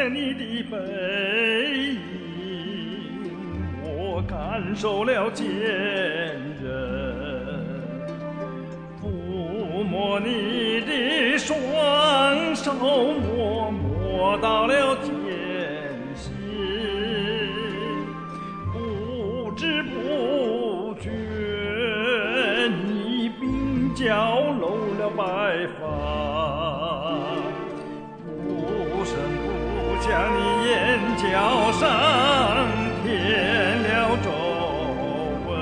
见你的背影，我感受了坚韧，抚摸你的双手，我摸到了艰辛，不知不觉你鬓角露了白发，不声不响你眼角上添了皱纹，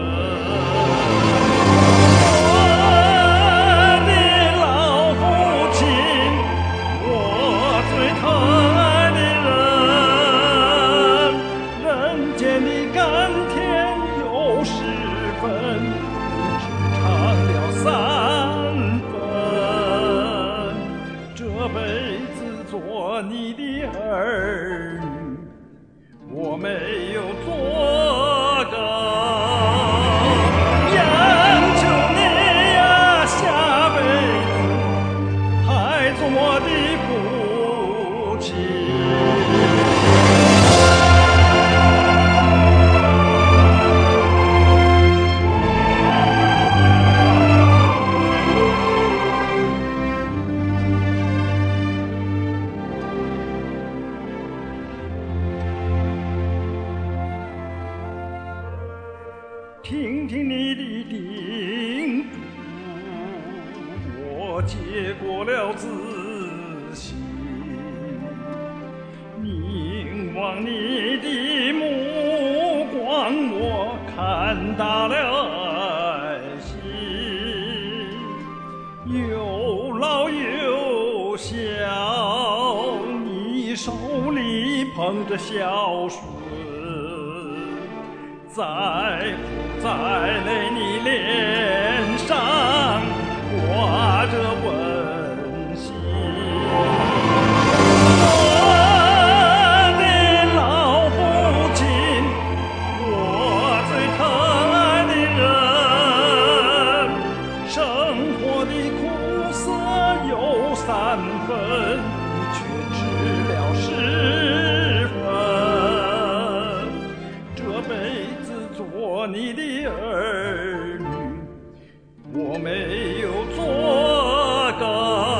我的老父亲，我最疼爱的人，人间的甘甜有10分，你只尝了3分，这辈子做你的儿女，我没有做够，央求你呀，下辈子还做我的父亲。听听你的叮嘱，我接过了自省，凝望你的目光，我看到了爱心，有老有小，你手里捧着孝顺，在不在泪你脸上挂着温馨，我的老父亲，我最疼爱的人，生活的苦涩有3分，你却吃了10分，这辈子做你的儿女，我没有做够，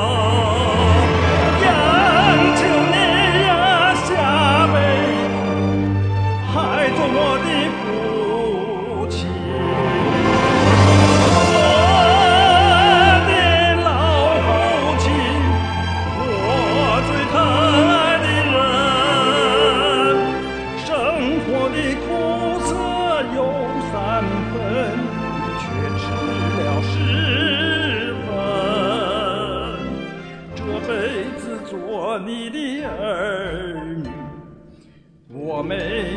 央求你呀，下辈子还做我的父亲。我的老父亲，我最疼爱的人，生活的苦涩有3分，你却吃了10分，这辈子做你的儿女，我没